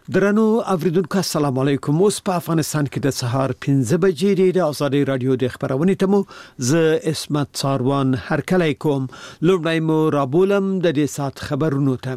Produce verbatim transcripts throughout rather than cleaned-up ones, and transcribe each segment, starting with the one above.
درنو اوریدونکو السلام علیکم. اوس په افغانستان کې د سهار پنځه بجې د آزادۍ رادیو د خبرونې تمو ز اسمت څاروان هرکلی کوم. لومړی مو رابولم د دې سات خبرونو ته.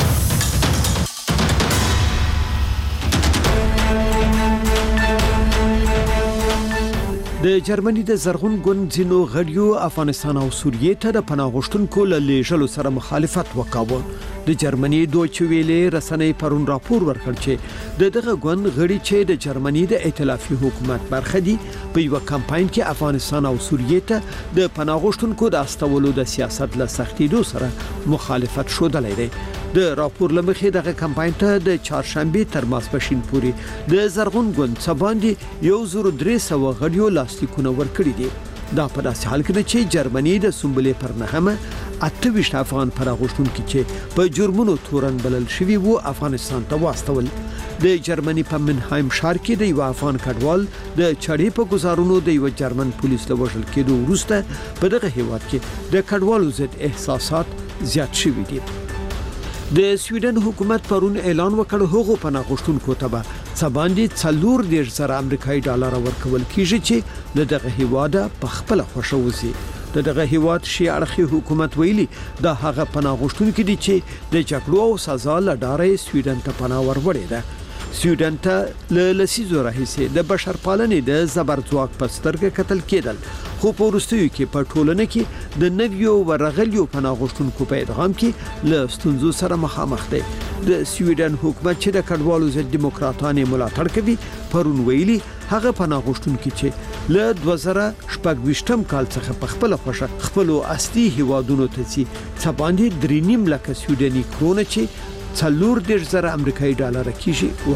د جرمني د زرغون ګوند ځینو غړیو افغانستان او سوریې ته د پناه غوښتونکو له لیږلو سره مخالفت وکاوه. د جرمني دویچه ویلې رسنۍ پرون راپور ورکړ چې د دغه ګوند غړي چې د جرمني د ائتلافي حکومت برخه دي په یو کمپاین کې افغانستان او سوریې ته د پناه غوښتونکو د استولو د سیاست له سختیدو سره مخالفت شودلې دي. د راپور لمخې دغه کمپاین ته د چهارشنبه تر ماسپښین پورې د زرغون ګوند سباندې یو زر درې سوه غړیو لاستیکونه ورکړي دي. دا په داسې حال کې چې جرمني د سنبلې پر نهمه اته ویشت افغان پناه غوښتونکي چې په جرمونو تورن بلل شوي وو افغانستان ته واستول. د جرمني په منهایم ښار کې د یو افغان کډوال د چړې په گزارونو د یو جرمن پولیس له وژل کېدو وروسته په دغه هیواد کې د کډوالو ضد احساسات زیات شوي دي. د سویډن حکومت پرون اعلان وکړ هغو پناه غوښتونکو ته به څباندې څلور دېرش زره امریکایي ډالر ورکول کیږي چې له دغه هیواده په خپله خوښه وځي. د دغه هیواد شي اړخي حکومت ویلي دا هغه پناه غوښتونکي دي چې د جګړو او سزا له ډاره سویډن ته پناه وروړي ده. سویډن ته له لسیزو راهیسې د بشرپالنې د زبرځواک په سترګه کتل کېدل، خو په وروستیو کې په ټولنه کې د نویو ورغلیو پناه غوښتونکو په ادغام کې له ستونزو سره مخامخ دی. د سویډن حکومت چې د کډوالو ضد دیموکراتانو ملاتړ کوي پرون ویلي هغه پناه غوښتونکي چې له دوه زره شپږ ویشتم کال څخه په خپل خوښه خپل اصلي هیوادونو ته ځي څه باندې درې نیم لکه سویډني کرونه چې څلور دېرش زره امریکایي ډالر کیږي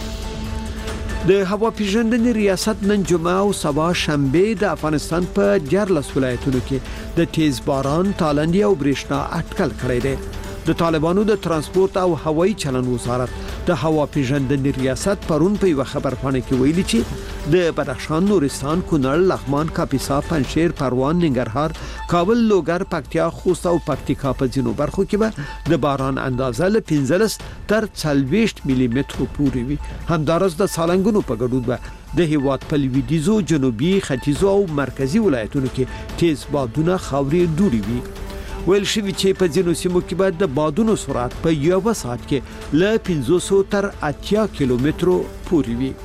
ورکوي. د هوا پیژندنې ریاست نن جمعه او سبا شنبه د افغانستان په دیارلس ولایتونو کې د تیز باران، تالندې او برېښنا اټکل کړی دی. د طالبانو د ترانسپورت او هوایي چلن وزارت د هوا پیژندنې ریاست پرون په یو خبرپاڼه کې ویلي چې د بدخشان، نورستان، کونړ، لغمان، کاپیسا، پنجشیر، پروان، ننګرهار، کابل، لوګر، پکتیا، خوست او پکتیکا په ځینو برخو کې به د باران اندازه له پنځلس تر څلوېښت ملي مترو پورې وي. همدارس د سالنګونو په ګډون به د هیواد په لویدیځو، جنوبي، ختیځو او مرکزي ولایتونو کې تیز بادونه خاورې دوړې وي. ویل شوی چې په ځینو سیمو کې به د بادونو سرعت په یو ساعت کې له پنځوس تر اتیا کیلومترو پورې وي.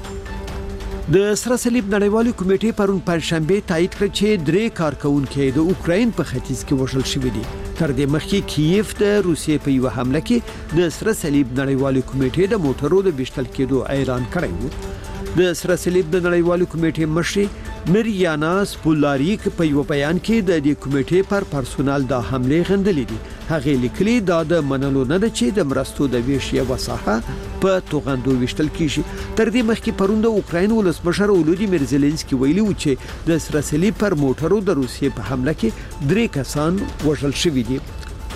د سره صلیب نړیوالې کمیټې پرون پنځشنبه تایید کړ چې درې کارکونکي د اوکراین په ختیځ کې وژل شوي دي. تر دې مخکې کیف د روسیې په یو حمله کې د سره صلیب نړیوالې کمیټې د موټرو د بیشتل کېدو اعلان کړی و. د سره صلیب د نړیوالې کمیټې مشر مریانا سپولاریک په یو بیان کې د دې کمیټې پر پرسونل د حمله غندلې دي. هغه لیکلي دا د منلو نه ده چې د مرستو د ویش یو ساحه په توغندو وشتل کیږي. تر دې مخکې پرون د اوکراین ولسمشر ولودیمیر زيلنسکي ویلي و چې د سره صلیب پر موټرو د روسیې په حمله کې درې کسان وژل شوي دي.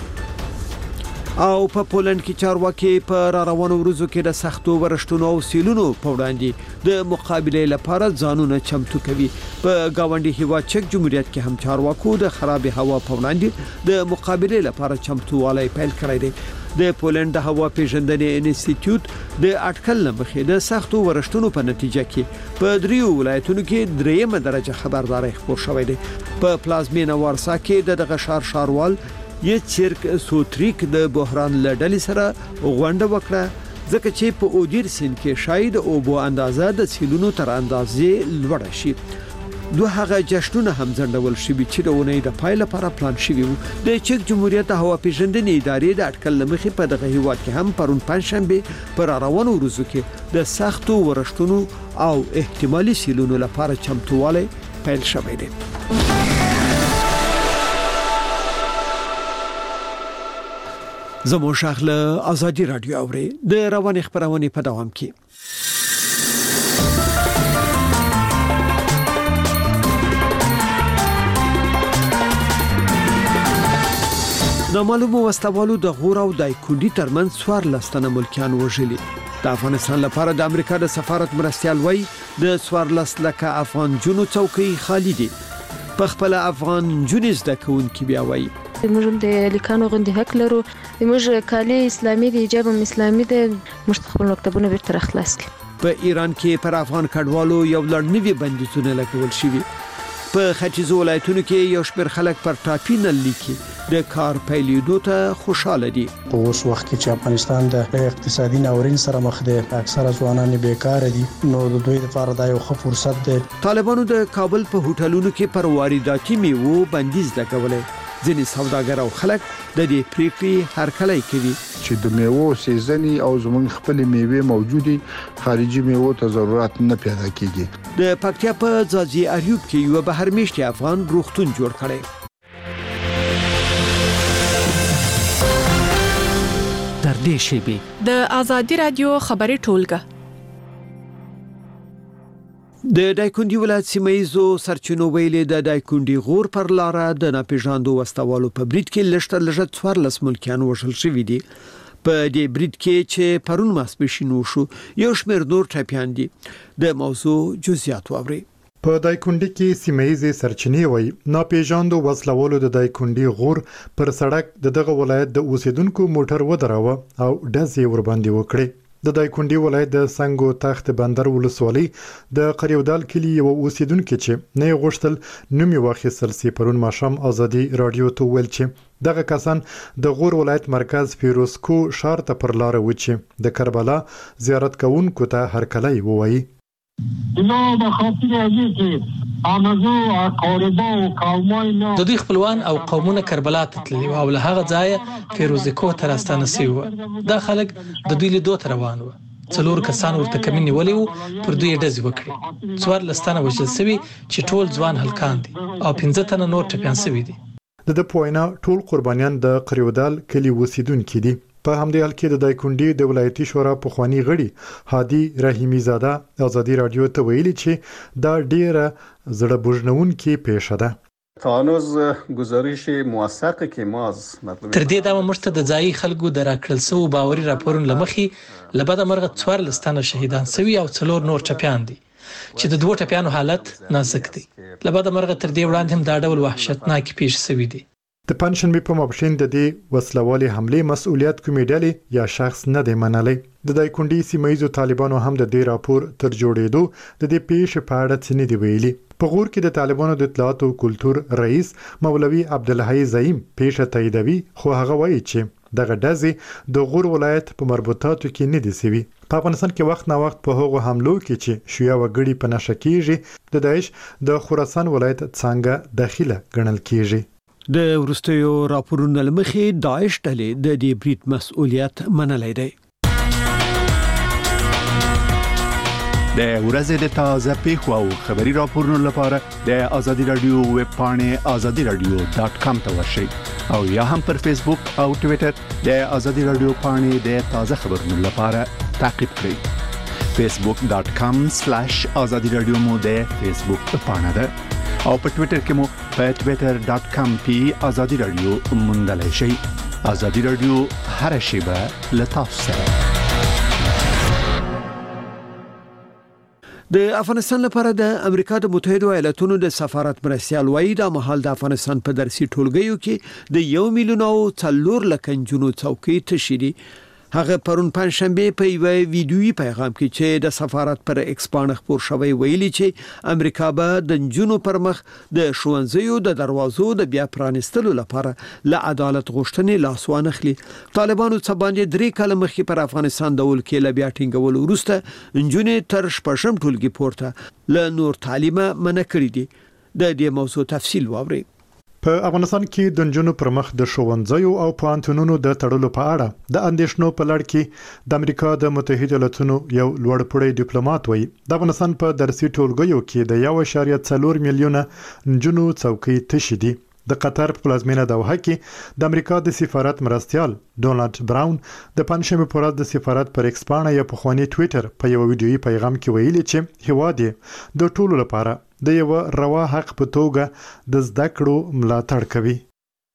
او په پولند کې چارواکي په را روانو ورځو کې د سختو ورشتونو او سیلونو په وړاندې د مقابله لپاره ځانونه چمتو کوي. په گاونډي هیواد چک جمهوریت کې هم چارواکو د خراب هوا په وړاندې د مقابله لپاره چمتووالی پیل کړی دی. د پولند د هوا پیژندنې انسټیټیوټ د اټکل لمخې د سختو ورشتونو په نتیجه کې په دریو ولایتونو کې دریمه درجه خبرداري خپور شوې ده. په پلازمینه وارسا کې د دغه شهر شاروال یې چیرک سوتریک د بحران لړل سره غونډه وکړه ځکه چې په اودیر سین کې شاید او بو اندازه د سیلونو تر اندازې لوړ شي. دوه هغه جشنونه هم ځنډول شوي چې د اونۍ د پای لپاره پلان شوي وو. د چک جمهوریت هوا پیژندنې ادارې د اټکل لمخې په دغه هیواد کې هم پرون پنځشنبه پر روانو ورځو کې د سختو ورشتونو او احتمالي سیلونو لپاره چمتووالی پیل شوی دی. زمو شاخله آزادی رادیو اوري د روان خبرونه په دوام کې. نامعلومو واستوالو د غور او دایکونډي ترمنځ څوار لستنه ملکیان وژلي. د افغانستان لپاره د امریکا د سفارت مرستیال وای د څوار لس لکه افغان جنو څوکۍ خالی دي. په خپل افغان جنیز د کوونکی بیا وایي موږ د لیکانو غوندي حق لرو موږ کالي اسلامي دی حجاب اسلامي دی موږ خپل مکتبونه بیرته خلاص کړو په ایران کې پر افغان کډوالو یو لړ نوي بندیزونه لګول شوي په ختیځو ولایتونو کې یو شمېر خلک پر ټاپي نل لیکي د کار پیلېدو ته خوشاله دي په اوس وخت کې چې افغانستان د اقتصادي ناورین سره مخ دی اکثره ځوانان بیکاره دي نو د دوی لپاره دا یو ښه فرصت دی طالبانو د کابل په هوټلونو کې پر وارداتي میوو بندیز لګولی ځینې سوداګر او خلک د دې پریکړې هرکلی کوي چې د میوو سیزني او زموږ خپل میوې موجودي خارجي میوو ته ضرورت نه پیدا کیږي د پکتیا په ځاځي اریوب کې یو بهرمېشتي افغان روغتون جوړ کړی در دې شیبې د آزادي رادیو خبري ټولګه د دایکندي ولایت سیمایزو سرچینو ویلې د دایکندي غور پر لار د ناپېژاندو وسوالو په بریټ کې لشتر لږه څوارلس ملکیان وژل شوي دي په دې بریټ کې چې پرون ماسپښین وشو یو شمېر نور ټپیان دي د موضوع جزئیات واوري په دایکندي کې سیمایزي سرچینې وای ناپېژاندو وسلوالو د دایکندي غور پر سړک د دغه ولایت د اوسیدونکو موټر ودراوه او ډزې ور باندې وکړي د دایکندي ولایت د سنگو تخت بندر ولسوالۍ د قریودال کلی یو اوسیدونکو چې نه غوښتل نوم یې واخیستل سي پرون ماښام ازادي رادیو ته ویل چې دغه کسان د غور ولایت مرکز فیروزکو ښار ته پر لار و چې د کربلا زیارت کوونکو ته هرکلی ووایي نو د خاطر دې چې امازو قوربا او قومای نو د دوی خپلوان او قومونه کربلا ته تللي او له هغه ځایه فیروزکو ته راستانه شوي وو دا خلک د دوی لیدو ته روان وو څلور کسان ورته کمین نیولي وو پر دوی ډزې وکړي څوارلس تنه وژل شوي چې ټول ځوان هلکان دي او پنځه تنه نور ټپیان شوي دي د د پوینا ټول قربانیان د قریودال کلی اوسیدونکي دي په همدې حال کې د دایکندي د ولایتي شورا پخوانی غړي هادي رحیمي زاده آزادي رادیو ته ویلي چې دا ډیره زړه بوجنونکې پیښه ده تا هنوز گزارش موثقی که ما از تر دې دمه موږ ته د ځایي خلکو د راکړل شوو باوري راپورونو له مخې له بده مرغه څوارلس تنه شهیدان شوي او څلور نور ټپیان دي چې د دوه ټپیانو حالت نازک دی له بده مرغه تر دې وړاندې هم دا ډول وحشتناکې پیښې شوي دي د پنځشنبه په مابشین د دې وسلوالي حمله مسؤلیت کومې ډلې یا شخص نه دی منلی د دایکندي سیمایزو طالبانو هم د دې راپور تر جوړېدو د دې پیښې په اړه څه نه دی ویلي په غور کې د طالبانو د اطلاعات او کلتور رئیس مولوي عبدالحی زعیم پیښه تاییدوي خو هغه وایي چې دغه ډزې د غور ولایت په مربوطاتو کې نه دي سوي په افغانستان کې وخت نه وخت په هغو حملو کې چې شیعه وګړي په نشه کېږي د داعش د خراسان ولایت څنګه داخله ګڼل کېږي د ورستیو راپورونو لمخې داعش ډلې د دې بریټ مسؤلیت منلی دی د ورځې د تازه پیښو او خبري راپورونو لپاره د آزادي رادیو ویب پاڼې آزادي رادیو ډاٹ کام ته ورشئ او یا هم پر فیسبوک او ټوئیټر د آزادي رادیو پاڼې د تازه خبرونو لپاره تعقیب کړئ فیسبوک ډاٹ کام سلیش آزادي رادیو مو د فیسبوک پاڼه ده او په ټوئیټر کې مو په ټوئیټر ډاٹ کام پی آزادي رادیو موندلای شئ آزادي رادیو هر شیبه له تاسو سره د افغانستان لپاره د امریکا د متحده ایالاتونو د سفارت مرستیال وایي د مهال د افغانستان په درسي ټولګیو کې د یو میلیون او څلور لک نجونو څوکۍ تشي دي هغه پرون پنځشنبه په یو ویډیويي پیغام کې چې د سفارت پر ایکس باندې خبر شوی ویلي چې امریکا به د جنونو پر مخ د ښوونځیو د دروازو د بیا پرانستلو لپاره له عدالت غوښتنې لاس وانخلي طالبانو څه باندې درې کاله مخکې پر افغانستان د ولکې له بیا ټینګولو وروسته جنونې تر شپږم ټولګي پورته له نور تعلیمه منع کړې دي د دې موضوع تفصیل واورئ په افغانستان کې د نجونو پر مخ د ښوونځیو او پوهنتونونو د تړلو په اړه د اندېښنو په لړ کې د امریکا د متحده ایالاتونو یو لوړپوړی ډیپلوماټ وایي د افغانستان په درسي ټولګیو کې د یو اعشاریه څلور میلیونه نجونو څوکۍ تشي دي د قطر په پلازمینه دوحه کې د امریکا د سفارت مرستیال ډونالد براون د پنځشنبه په ورځ د سفارت پر ایکس باندې یو پخوانی ټوئیټر په یو ویډیويي پیغام کې ویلي چې هیواد د ټولو لپاره د یو روا حق په توګه د زده کړو ملاتړ کوي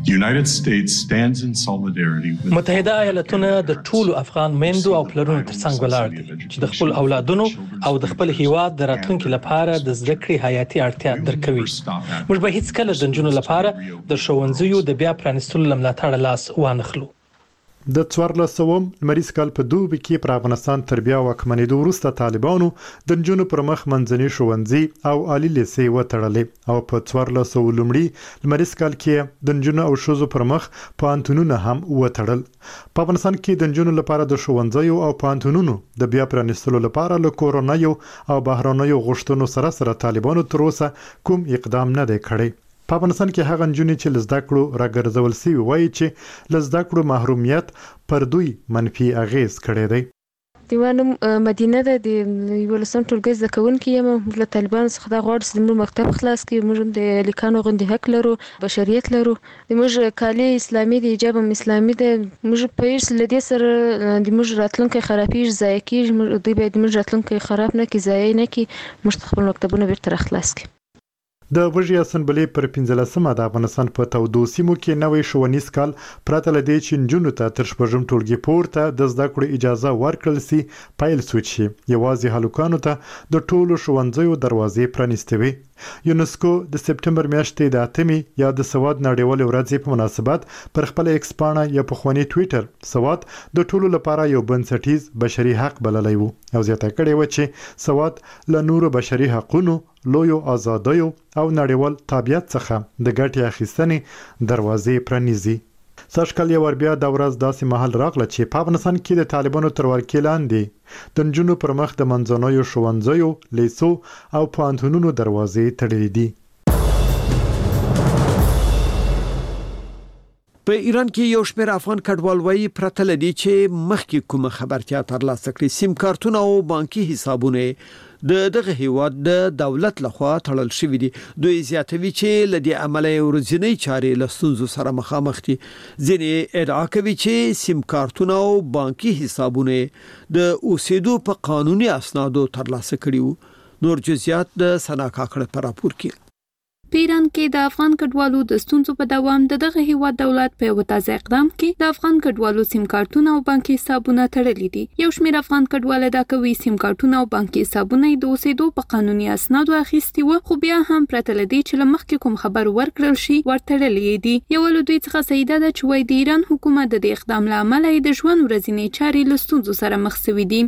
متحده ایالاتونه د ټولو افغان میندو او پلرونو ترڅنګ ولاړ دي چې د خپل اولادونو او د خپل هیواد د راتلونکي لپاره د زده کړې حیاتي اړتیا درکوي. موږ به هیڅ کله د نجونو لپاره د ښوونځیو د بیا پرانیستلو لملاتړ لاس وانخلو. د څوارلسوم لمریز کال په دوبي کې پر افغانستان تر بیا واکمنېدو وروسته طالبانو د نجونو پر مخ منځني ښوونځي او عالي لیسې وتړلې او په څوارلسوم لمړي لمریز کال کې د نجونو او ښځو پر مخ پوهنتونونه هم وتړل. په افغانستان کې د نجونو لپاره د ښوونځیو او پوهنتونونو د بیا پرانیستلو لپاره له کورونایو او بهرانیو غوښتنو سره سره طالبانو تر اوسه کوم اقدام نه دی کړی. په افغانستان کې هغه نجونې چې لزده کړو راګرځول سوي وایي چې لزده کړو محرومیت پر دوی منفي اغیز کړی دی. دیوانم مدینه ده د یولسم ټولګي زده کوونکي یم. له طالبانو څخه دا غواړو چې موږ مکتب خلاص کړي. موږ د لیکانو غوندې حق لرو، بشریت لرو. د موږ کالي اسلامي دی، حجاب هم اسلامي دی. موږ په هیڅ له دې سره د موږ راتلونکی خرابېږي، ضایع کېږي. دوی باید موږ راتلونکی خراب نه کړي، ضایع نه کړي. موږ خپل مکتبونه بیرته راخلاص کړي. د وږي اسمبلې پر پنځلسمه د افغانستان په تودو سیمو کې نوې ښوونیز کال پرته له دې چې نجونو ته تر شپږم ټولګي پورته د زده کړو اجازه ورکړل سي پیل سوچ شي. یوازې هلکانو ته د ټولو ښوونځیو دروازې پرانیستوي. یونسکو د سپټمبر میاشتې د اتمې یا د سواد نړیوالې ورځې په مناسبت پر خپل ایکس پاڼه یا پخواني ټویټر سواد د ټولو لپاره یو بنسټیز بشري حق بللی وو او زیاته کړې و چې سواد له نورو بشري حقونو، لویو آزادیو او نړیوال تابعیت څخه د ګټې اخیستنې دروازې پرانیزي. سږکال یو ور بیا د ورځ داسې مهال راغله چې په افغانستان کې د طالبانو تر ورکې لاندې د نجونو پر مخ د منځنیو ښوونځیو، لیسو او پوهنتونونو دروازې تړلې دي. په ایران کې یو شمېر افغان کډوال وایي پرته له دې چې مخکې کومه خبرتیا ترلاسه کړي سیم کارتونه او بانکي حسابونه د دغه هیواد د دولت لخوا تړل شوی دي. دوی زیاتوي چې له دې عمله ورځنی چارې له ستونزو سره مخامخ دي. ځینې ادعا کوي چې سیم کارتونه او بانکي حسابونه د اوسېدو په قانوني اسنادو ترلاسه کړي وو. نور جزئیات د سنا کاکړه په راپور کې. په ایران کې د افغان کډوالو د ستونزو په دوام د دغه هیواد دولت په یو تازه اقدام کې د افغان کډوالو سیم کارتونه او بانکي حسابونه تړلي دي. یو شمېر افغان کډوال دا کوي سیم کارتونه او بانکي حسابونه د اوسېدو په قانوني اسنادو اخیستي وو، خو بیا هم پرته له دې چې له مخکې کوم خبر ورکړل شي ورتړلي دي. یو له دوی څخه سیده ده چې وایي د ایران حکومت د دې اقدام له امله د ژوند ورځنی چارې له ستونزو سره مخ شوي دي.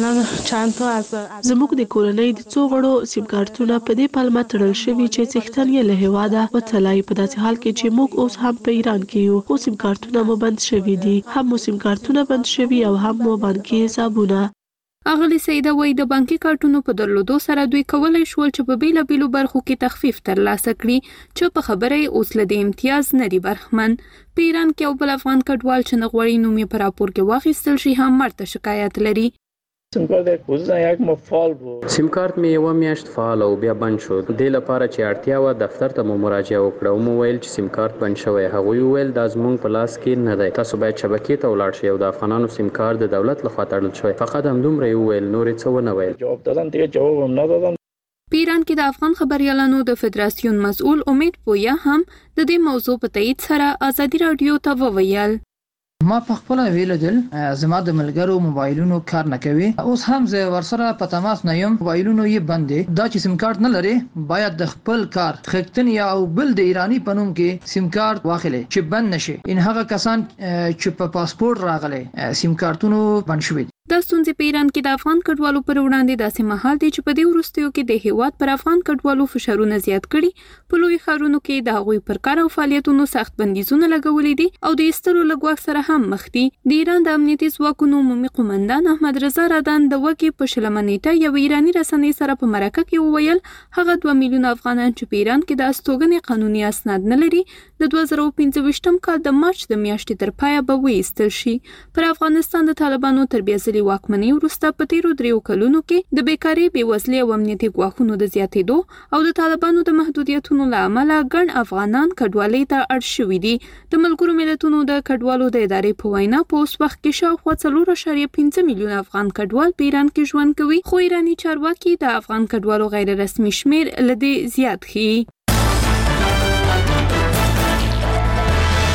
زموږ د کورنۍ د څو غړو سیم کارتونه په دې پلمه تړل شوي چې څښتن یې له هیواده وتلای. په داسې حال کې چې موږ اوس هم په ایران کې یو، خو سیم کارتونه مو بند شوي دي. هم مو سیم کارتونه بند شوي او هم مو بانکي حسابونه. اغلی سیده وای د بانکي کارتونو په درلودو سره دوی کولای شول چې په بیلا بیلو برخو کې تخفیف ترلاسه کړي چې په خبره اوس له دې امتیاز نه دی برخمن. په ایران کې یو بل افغان کډوال چې نه غواړي نوم یې په راپور کې واخیستل شي هم مرته شکایت لري. سیم کارت یک ماه فعال بود. سیم کارت می یو میاشت فعال او بیا بند شد. د لپاره چې اړتیا و دفتر ته مو مراجعه وکړه او مو ویل چې سیم کارت بند شوی. هغه ویل د زمونږ په لاس کې نه دی، تاسو باید شبکې ته ولاړ شئ او د افغانانو سیم کارت د دولت لخوا تړل شوی. فقط همدومره ویل، نور څه ونه ویل. جواب دادن دیگه جواب هم ندادن. په ایران کې د افغان خبريالانو د فدراسیون مسؤل امید پویا هم د دې موضوع په تایید سره ازادي رادیو ته وویل. ما په خپل ویل دل زما د ملګرو موبایلونو کار نه کوي. اوس هم زه ورسره په تماس نه یم، موبایلونو یې بند دي. دا چې سیم کارت نه لري باید د خپل کار خښتن یا او بل د ایرانی پنوم کې سیم کارت واخلي چې بند نشي. ان هغه کسان چې په پاسپورت راغلي سیم کارتونو بند شوي. دا ستونزې په ایران کې د افغان کډوالو پر وړاندې داسې مهال دی چې په دې وروستیو کې د هیواد پر افغان کډوالو فشارونه زیات کړي. په لوی ښارونو کې د هغوی پر کار او فعالیتونو سخت بندیزونه لګولي دي او د ایستلو له ګواښ سره هم مخ دي. د ایران د امنیتي ځواکونو عمومي قومندان احمد رضا رادان د وکي په شلمه نیټه یو ایرانی رسنۍ سره په مرکه کې وویل هغه دوه میلیونه افغانان چې په ایران کې د استوګنې قانوني اسناد نه لري د دوه زره پنځه ویشتم کال د مارچ د میاشتې تر پایه به وایستل شي. پر افغانستان د طالبانو تربیه واکمنۍ وروسته په تیرو دریو کلونو کې د بیکارۍ، بېوزلۍ او امنیتي ګواښونو د زیاتېدو او د طالبانو د محدودیتونو له امله ګڼ افغانان کډوالۍ ته اړ شوي دي. د ملګرو ملتونو د کډوالو د ادارې په وینا په اوس وخت کې شاوخوا څلور اعشاریه پنځه میلیونه افغان کډوال په ایران کې ژوند کوي، خو ایراني چارواکي د افغان کډوالو غیر رسمي شمېر له دې زیات ښیي.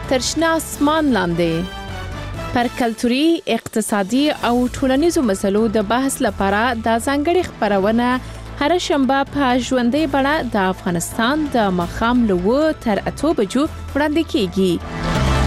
تر شنه اسمان لاندې پر کلتوري، اقتصادي او ټولنیزو مسلو د بحث لپاره د ځانګړي خبرونه هر شنبه په ژوندۍ بڼه د افغانستان د مخام لوو تر اتو بجو وړاندې کیږي.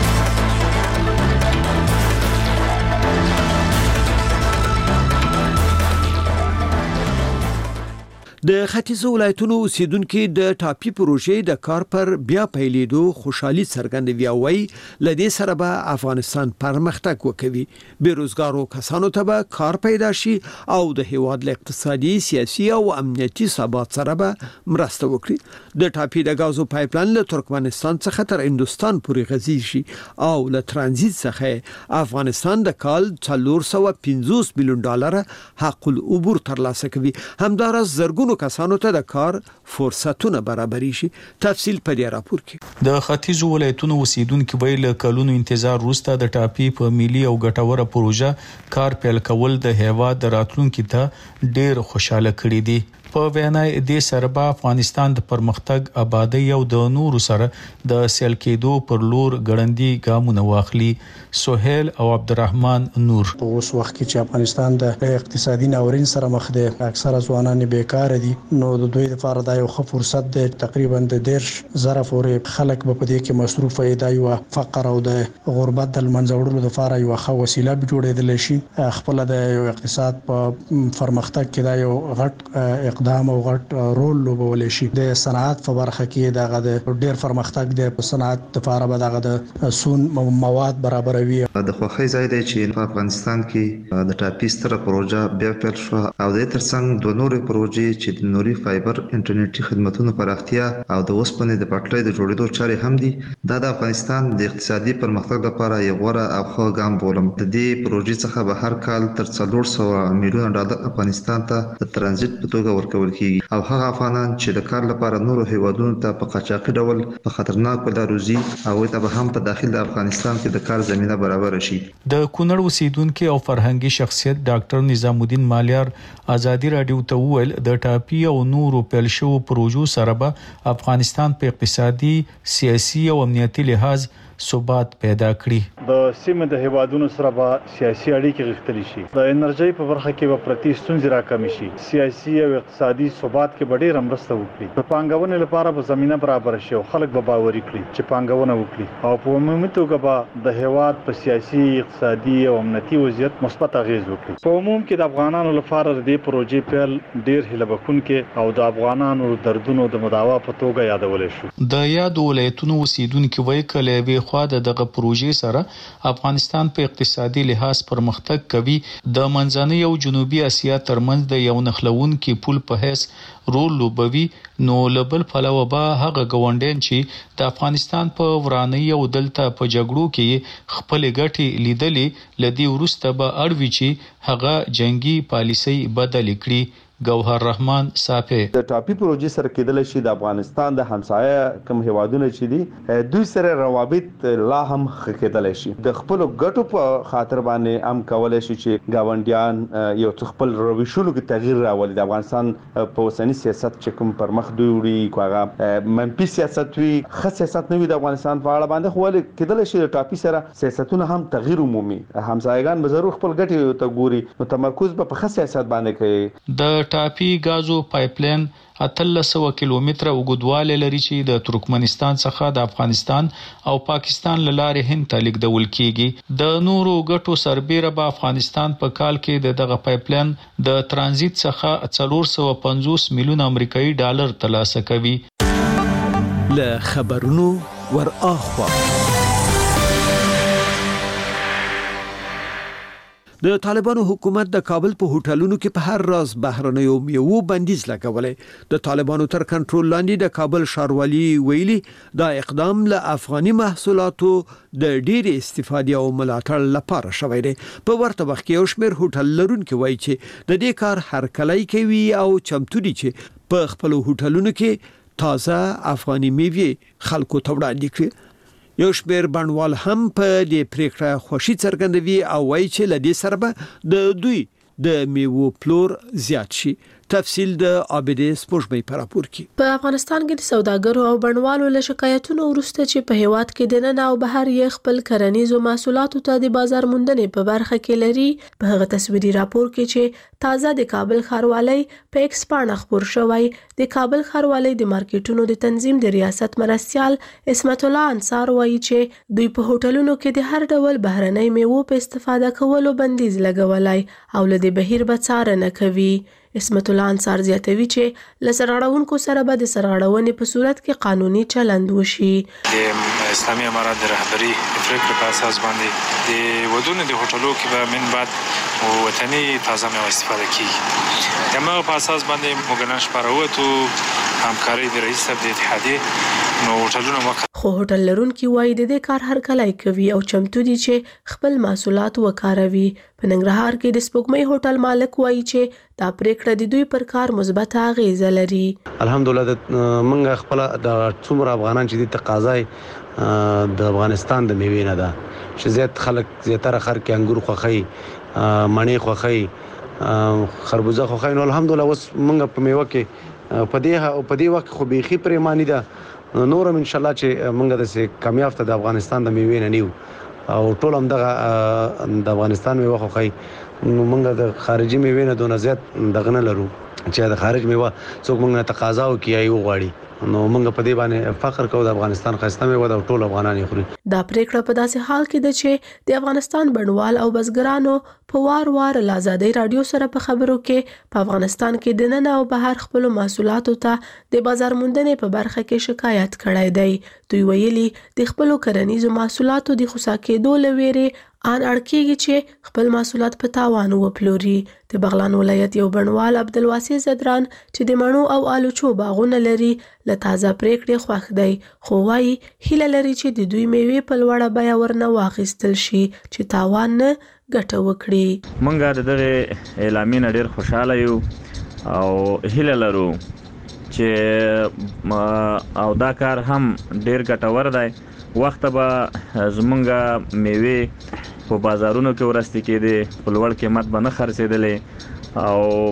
د ختیځو ولایتونو اوسیدونکو د ټاپي پروژې د کار پر بیا پیلېدو خوشحالي څرګندوي او وايي لدې سره به افغانستان پرمختګ وکوي. بیروزګارو کسانو ته به کار پیدا شي او د هیواد له اقتصادي، سیاسي او امنیتي ثبات سره به مرسته وکړي. د ټاپي د غازو پایپلاین له ترکمنستان څخه تر هندستان پورې غځي شي او له ترانزیت څخه افغانستان د کال څلور سوه پنځوس میلیون ډالر حق العبور ترلاسه کوي. همدارس زرګونو کسانو ته د کار فرصتونه برابرې شي. تفصیل په دې راپور کې. د ختیځو ولایتونو اوسیدونکو ویل کلونو انتظار وروسته د ټاپي په ملي او ګټوره پروژه کار پیل کول د هیواد د راتلونکو ته ډیر خوشاله کړي دي. په وینای د سربا افغانستان د پرمختګ، آبادی او د نورو سره د سیل کېدو پر لور ګړندی ګامونه واخلي. سہیل او عبدالرحمن نور په اوس وخت کې چې افغانستان د اقتصادي ناورین سره مخ دی، اکثره ځوانان بیکار دي، نو د دوی لپاره دا یو ښه فرصت دی. تقریبا د دیرش زره پورې خلک په دې کې مصروف وي. دا یو فقر او د غربت د منځ وړلو لپاره یو ښه وسیله جوړېدل شي. خپل د یو اقتصاد په پرمختګ کې دا یو غټ اقدام او غټ رول لوبول شي. د صنعت په برخه کې دا د ډیر پرمختګ دی. په صنعت لپاره به دا د سون مواد برابر وي. د خوخي ځای دی چې په افغانستان کې د ټاپي ستره پروژه بیا پیل شو او د ترڅنګ د نورو پروژې چې د نوري فایبر انټرنیټي خدماتونو پراختیا او د اوسپنې د پټلۍ د جوړېدو چارې هم دي. دا د افغانستان د اقتصادي پرمختګ لپاره یو غوره او ښه ګام بولم. د دې پروژې څخه به هر کال تر څلور سوه میلیونه ډالر افغانستان ته د ترانزیت په توګه ورکول کیږي او هغه افغانان چې د کار لپاره نورو هیوادونو ته په قاچاقي ډول په خطرناکو لارو ځي او ته به هم په داخل د افغانستان کې د کار زمينه برابر شي. د کونړ اوسیدونکو او فرهنګي شخصیت ډاکټر نظام الدین مالیار ازادي رادیو ته وویل د ټاپي او نورو پیل شو پروژو سره به افغانستان په اقتصادي، سیاسي او امنیتي لحاظ ثبات پیدا کړي. د سیمه د هیوادونو سره به سیاسي اړیکې غښتلي شي. د انرژي په برخه کې به پرتی ستونزې راکمې شي. سیاسي او اقتصادي ثبات کې به ډېره مرسته وکړي. د پانګونې لپاره به زمينه برابر شي او خلک به باوري کړي چې پانګونه وکړي او په عمومي توګه به د هیواد په سیاسي، اقتصادي او امنیتي وضعیت مثبت اغیز وکړي. په عموم کې د افغانانو لپاره د دې پروژې پیل ډېر هیله بښونکی او د افغانانو دردونو د مداوا په توګه یادول شو. د یاد ولایتونو اوسیدونکو وایي کله به خو د دغه پروژې سره افغانستان په اقتصادي لحاظ پرمختګ کوي. د منځنۍ او جنوبي اسیا ترمنځ د یو نښلونکي پل په حیث رول لوبوي. نو لبل پلوه به هغه ګوندین چې د افغانستان په ورانۍ او دلته په جګړو کې خپل ګټې لیدلې لدی ورسته به اړوي چې هغه جنگي پالیسي بدل کړي. گوهر رحمان صافی د ټاپي پروژې سره کېدل شي د افغانستان د همسایه کوم هیوادونه چې دي دوی سره روابط لا هم ښه کېدل شي. د خپل ګټو په خاطر باندې هم کولای شي چې گاونډیان یو خپل رویشونو کې تغییر راولي. د افغانستان په اوسنی سیاست چې کوم پر مخ دوی وړي کوغه منفي سیاست وي، ښه سیاست نه وي د افغانستان په اړه باندې، خو کېدل شي د ټاپي سره سیاستونه هم تغییر عمومي. همسایگان به ضرور خپل ګټې ته ګوري نو تمرکز به په ښه سیاست باندې کوي. د ټاپي غازو پایپلاین اتلس سوه کیلومتره اوږدوالی لري چې د ترکمنستان څخه د افغانستان او پاکستان له لارې هند ته لیږدول کیږي. د نورو ګټو سربیره به افغانستان په کال کې د دغه پایپلاین د ترانزیت څخه څلور سوه پنځوس میلیون امریکایي ډالر ترلاسه کوي. له خبرونو ور اخوا د طالبانو حکومت د کابل په هوټلونو کې په هر راز بهرنیو میوو بندیز لګولې. د طالبانو تر کنټرول لاندې د کابل ښاروالي ویلي دا اقدام له افغاني محصولاتو د ډېر استفادې او ملاتړ لپاره شوی دی. په ورته وخت کې یو شمېر هوټل لرونکي وایي چې د دې کار هرکلی کوي او چمتو دي چې په خپل هوټلونو کې تازه افغاني میوې خلکو ته وړاندې کړي. یو شمېر بڼوال هم په دې پریکړه خوشي څرګندوي او وایي چې له دې سره به د دوی د میوو پلور زیات شي. تفصیل د عابدې سپوږمۍ په راپور کې. په افغانستان کې د سوداګرو او بڼوالو له شکایتونو وروسته چې په هیواد کې د نن او بهر یې خپل کرنیزو محصولاتو ته د بازار موندنې په برخه کې لري، په هغه تصویري راپور کې چې تازه د کابل ښاروالۍ په ایکس پاڼه خپور شوی، د کابل ښاروالۍ د مارکیټونو د تنظیم د ریاست مرستیال اسمت الله انصار وایي چې دوی په هوټلونو کې د هر ډول بهرنۍ میوو په استفاده کولو بندیز لګولای او له دې بهیر به څارنه کوي. اسمت الله انصار زیاتوي چې له سرغړونکو سره به د سرغړونې په صورت کې قانوني چلند وشي. د اسلامي امارات د رهبري پریکړې په اساس باندې د ودونو د هوټلو کې به من بعد وطني تازه میوه استفاده کیږي. د هغه په اساس باندې موږ نن شپه راووتو همکاري د رئیس صاحب د اتحادیې نو هوټلونه وکړ. خو هوټل لرونکي وایي د دې کار هر کله کوي او چمتو دي چې خپل محصولات وکاروي. په ننګرهار کې د سپوږمۍ هوټل مالک وایي چې دا پریکړه د دوی پر کار مثبت اغیزه لري. الحمدلله موږ خپل د څومره افغانان چې د تقاضای د افغانستان د میوې نه ده چې زیات خلک زیاتره خر کې انګور خوخی، مڼې خوخی، خربوزه خوخی. نو الحمدلله اوس موږ په میوه کې په دې په دې وخت خو بيخي پریمانی ده. نورم ان شاء الله چې موږ د سه کامیاب ته د افغانستان د میوې نه نیو او ټول هم دغه د افغانستان میوه خوخی. نو موږ د خارجي میوې نه دونه زیات دغه نه لرو چې د خارج میوه څوک موږ نه تقاضا وکړي او غواړي. نو موږ په دې باندې فخر کوو د افغانستان خاصه میوه د ټول افغانان خوري. دا پریکړه په داسې حال کې ده چې د افغانستان بڼوال او بزګرانو په وار وار له آزادۍ رادیو سره په خبرو کې په افغانستان کې د نن او بهر خپل محصولاتو ته د بازار موندنې په برخه کې شکایت کړی دی. دوی ویلي د خپل کرنیزو محصولاتو د خصا کېدو لويري ان اړکیږي چې خپل محصولات په تاوان وپلوري. د بغلان ولایت یو بڼوال عبدالواسع زدران چې د مڼو او آلوچو باغونه لري له تازه پریکړې خوښ دی، خو وايي هیله لري چې د دوی میوې په لوړه بیه ورنه واخیستل شي چې تاوان نه ګټه وکړي. مونږ د دغه اعلامیې نه ډېر خوشاله یو او هیله لرو چې او دا کار هم ډېر ګټور دی. وخت به زمونږ میوې په بازارونو کې ورستې کېدې، په لوړ قیمت به نه خرڅېدلې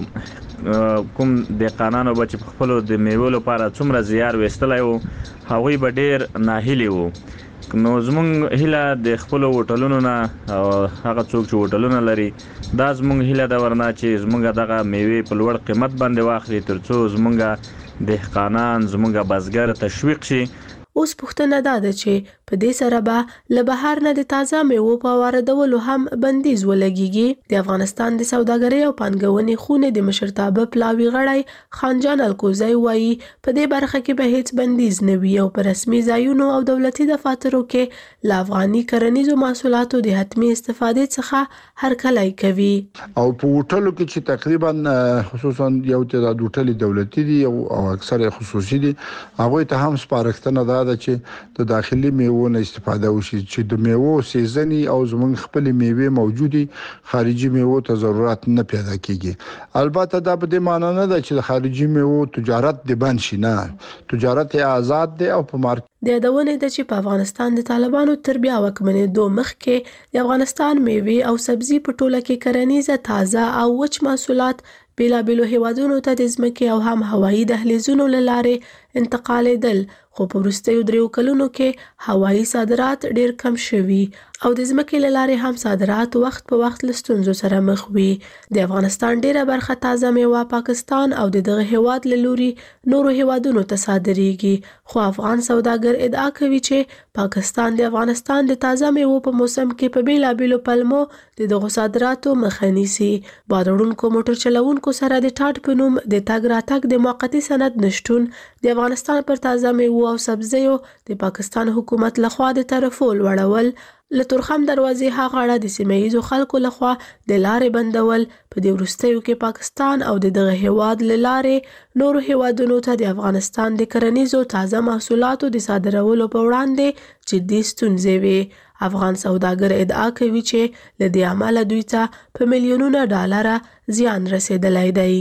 او کوم دهقانانو به چې په خپلو د میوو لپاره څومره زیار ویستلی و هغوی به ډېر ناهیلي وو. نو زمونږ هیله د خپلو هوټلونو نه او هغه څوک چې هوټلونه لري دا زمونږ هیله ده ورنه چې زمونږ دغه میوې په لوړ قیمت باندې واخلي تر څو زمونږ دهقانان زمونږ بزګر تشویق شي. اوس پوښتنه دا ده چې په دې سره به له بهر نه د تازه میوو په واردولو هم بندیز ولګیږي. د افغانستان د سوداګرۍ او پانګونې خونې د مشرتابه پلاوي غړی خانجان الکوزی وایي په دې برخه کې به هیڅ بندیز نه وي او په رسمي ځایونو او دولتي دفاترو کې له افغاني کرنیزو محصولاتو د حتمي استفادې څخه هرکلی کوي. او په هوټلو کې چې تقریبا خصوصا یو تعداد هوټل دولتي دي او اکثر خصوصي دي، هغه ته هم سپارښتنه ده چې د داخلي میوو نه استفاده وشي چې د میوو سیزنی او زمونږ خپل میوې موجودي، خارجي میوو ته ضرورت نه پیدا کیږي. البته دا په دې معنی نه ده چې د خارجي میوو تجارت دی بند شي، نه، تجارت آزاد دی او په مارکیټ د یادونې ده چې په افغانستان د طالبانو تر بیا واکمنېدو مخکې د افغانستان میوې او سبزي په ټوله کې کرنیزه تازه او وچ محصولات بیلابیلو هیوادونو ته د ځمکې او هم هوایي دهلیزونو له لارې انتقالېدل، خو په وروستیو دریو کلونو کې هوایي صادرات ډېر کم شوي او د ځمکې له لارې هم صادرات وخت په وخت له ستونزو سره مخ وي. د افغانستان ډېره برخه تازه میوه پاکستان او د دغه هیواد له لوري نورو هیوادونو ته صادریږي، خو افغان سوداګر ادعا کوي چې پاکستان د افغانستان د تازه میوو په موسم کې په بیلابیلو پلمو د دغو صادراتو مخه نیسي. بار وړونکو موټر چلوونکو سره د ټاټ په نوم د تګ راتګ د موقتي سند نشتون د افغانستان پر تازه میوو او سبزیو د پاکستان حکومت لخوا د طرفو لوړول، له تورخم دروازې هغه اړه د سیمه ییزو خلکو لخوا د لارې بندول، په دې وروستیو کې پاکستان او د دغه هیواد له لارې نورو هیوادونو ته د افغانستان د کرنیزو تازه محصولاتو د صادرولو په وړاندې جدي ستونزې وي. افغان سوداګر ادعا کوي چې له دې امله دوی ته په میلیونونو ډالره زیان رسیدلی دی.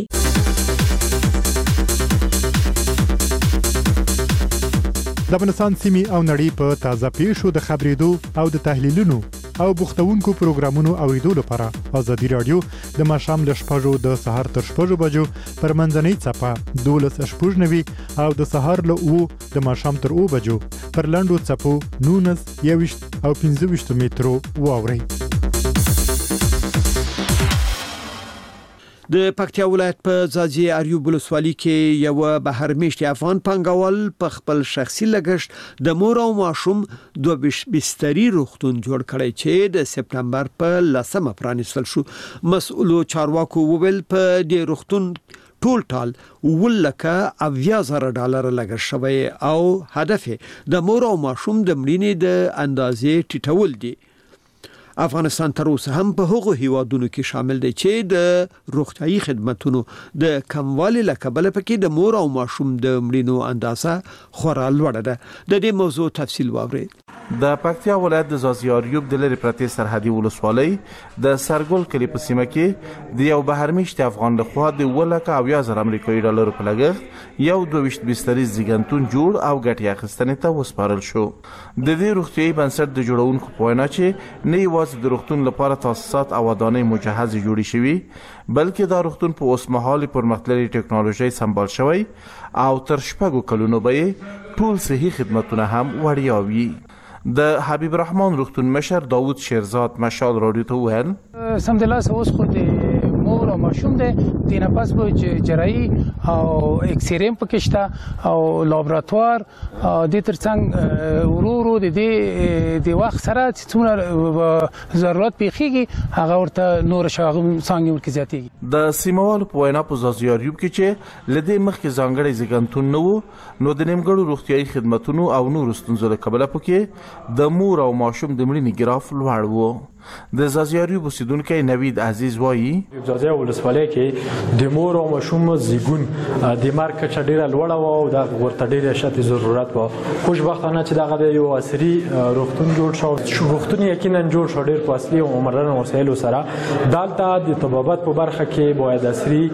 د افغانستان سیمې او نړۍ په تازه پیښو د خبرېدو او د تحلیلونو او بوختونکو پروګرامونو اوریدو لپاره ازادي رادیو د ماشام ل شپږو د سهار تر شپږو بجو پر منځنۍ چپه دولس شپږ نوي او د سهار له او د ماشام تر او بجو پر لاندو چپو نونس یوشت او پنځه ویشت مترو واوري. د پکتیا ولایت په ځاځي اریوب ولسوالۍ کې یو بهرمېشتي افغان پانګوال په خپل شخصي لګښت د مور او ماشوم دوه بستري روغتون جوړ کړی چې د سپتمبر په لسمه پرانیستل شو. مسؤلو چارواکو وویل په دې روغتون ټول ټال ولکه اویا زره ډالر لګښت شوی او هدف د مور او ماشوم د مړینې د اندازې ټیټول دی. افغانستان تر اوسه هم په هغو هیوادونو کې شامل دی چې د روغتیايي خدماتو د کموالي له کبله پکې د مور او ماشوم د مړینو اندازه خورا لوړه ده. د دې موضوع تفصیل واورئ. د پکتیا ولایت د ځاځي اریوب د لری پرتې سرحدي ولسوالۍ د سرګل کلی په سیمه کې د یو بهرمېشتي افغان لخوا د ولکه اویا زره امریکایي ډالر په لګښت یو دوه ویشت بستري زیږنتون جوړ او ګټه اخیستنې ته وسپارل شو. د دې روغتیايي بنسټ د جوړونکو په وینا چې نه یوازې د روغتون لپاره تاسیسات او ودانۍ مجهز جوړې شوي بلکې دا روغتون په اوسمهالي پرمختللي ټکنالوژي سمبال شوی او تر شپږو کلونو به ټول صحي خدماتونه هم وړیا وي. د حبیب الرحمن روغتون مشر داوود شیرزاد مشال رادیو ته وویل سمدلاسه اوس خو د مور او ماشوم د دینه پس به جراحي او اکسریم پکشته او لابراتوار د ترڅنګ ورورو د دې د وخت سره چې څومره ضرورت پیخیږي هغه ورته نور شاغم څنګه ورکه زیاتیږي. د سیموالو په وینا په ځاځي اریوب کې چې لدې مخکې ځانګړي زیږنتون نه وو نو د نیمګړو روغتیايي خدماتونو او نور ستونزو له کبله پکې د مور او ماشوم د مړینې ګراف لوړ وو. د ځاځي اریوب اوسیدونکو نوید عزیز وایي ځاځي ولسوالۍ کې د مور او ماشوم زیږون د مرګ کچه ډیره لوړه و او د ورته ډیره شته ضرورت و. خوشبختانه چې دغه یو عصري روغتون جوړ شو. روغتون یقینا جوړ شو ډیر په اصلي او مدرن وسایلو سره. دالته د طبابت په برخه کې باید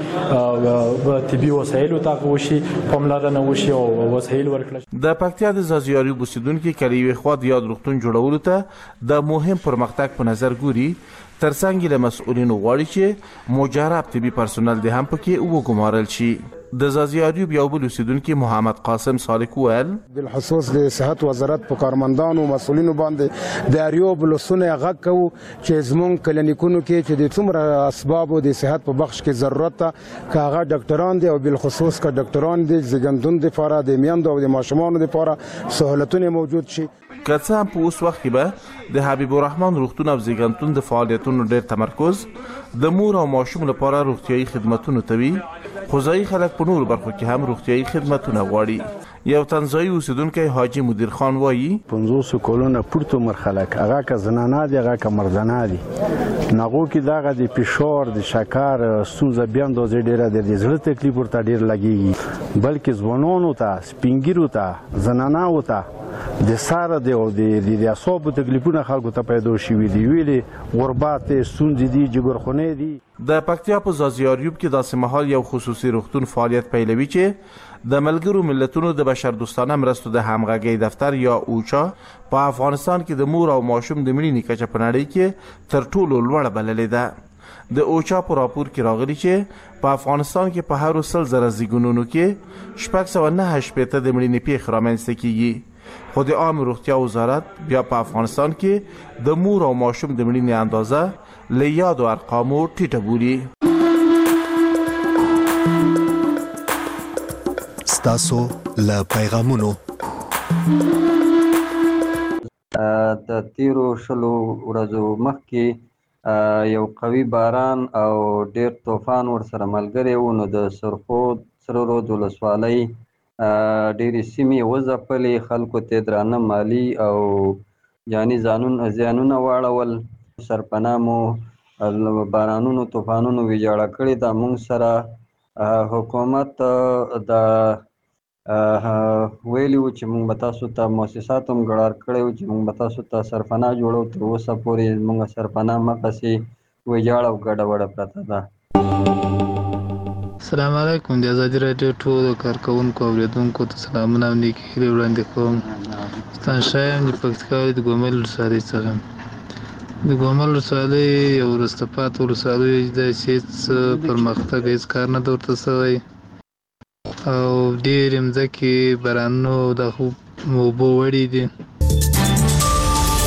عصري طبي وسایلو ته وشي پاملرنه وشي او وسایل ورکړل. د پکتیا د ځاځي اریوب اوسیدونکو کلیوي خوا د یاد روغتون جوړولو ته د مهم پرمختګ په نظر ګوري ترڅنګ له مسؤلینو غواړي چې مجرب طبي پرسونل د هم پکې وګمارل شي. د ځاځي اریوب یو بل اوسیدونکو محمد قاسم صالح وویل بالخصوص د صحت وزارت په کارمندانو مسؤلینو باندې د اریوب لسونه غږ کوو چې زمونږ کلینیکونو کې چې د څومره اسباب د صحت په بخش کې ضرورت ته کاغه ډاکټران دي او بالخصوص کا ډاکټران دي زیږنتون د لپاره د میندو او د ماشومانو لپاره سہولتونه موجود شي. که څه هم په اوس وخت کې به د حبیب الرحمن روغتون او زیږنتون د فعالیتونو ډېر تمرکز د مور او ماشوم لپاره روغتیايي خدماتونه توي خو ځایي خلک په نورو برخو کې هم روغتیايي خدماتونه غواړي. یو تنزایي اوسیدونکی حاجی مدیر خان وایي پنځوس کلونه پورته مرخلک هغه که زنانه دي هغه که مردانه دي نغو کې دغه د فشار د شکر ستونزه بیا اندازې ډیره د زړه تکلیف ورته ډیر لګیږي بلکې ځوانانو ته سپینګیرو ته زنانه ته د ساره دی او د د اعصاب تکلیفونه خلکو ته پیدا شوي دي ویلې غربت ستونزې دي جګرخونه دي. د پکتیا په ځاځي اریوب کې داسې مهال یو خصوصي روغتون فعالیت پیلوي چې د ملګرو ملتونو د بشردوستانه مرستو د همغږي دفتر یا اوچا په افغانستان کې د مور او ماشوم د مړینې کچه په نړۍ کې تر ټولو لوړه بللې ده. د اوچا په راپور کې راغلي چې په افغانستان کې په هر سل زره زیږونونو کې شپږ سوه نهه شپېته د مړینې پیښې رامنځته کیږي. خو د عامه روغتیا وزارت بیا په افغانستان کې د مور او ماشوم د مړینې اندازه له یادو ارقامو ټیټه بولي. ستاسو له پیغامونو د تیرو شلو ورځو مخکې یو قوي باران او ډیر طوفان ورسره ملګری و نو د سرخود سره رود ولسوالۍ ډېرې سیمې وځپلې خلکو ته درانه مالي او جاني زیانونه واړول. سرپناه مو بارانونو طوفانونو ویجاړه کړې ده. موږ سره حکومت د ویلي و چې موږ به تاسو ته مؤسسات هم ګړار کړی و چې موږ به تاسو ته سرپناه جوړو. تر اوسه پورې موږ سرپناه مخکې ویجاړه او ګډه وډه پرته ده. السلام علیکم. د ازادي راډیو ټولو کارکوونکو او اوریدونکو ته سلامونه او نیکې هیلې وړاندې کوم. ستاسو شایم د پکتیکا د ګومل ولسوالۍ څخه د ګومل ولسوالۍ یو وروسته پاتې ولسوالۍ ده چې هېڅ پرمختګ هېڅ کار نه ده ورته سوی او ډېرې مځکې بارانونو د اوبو وړي دي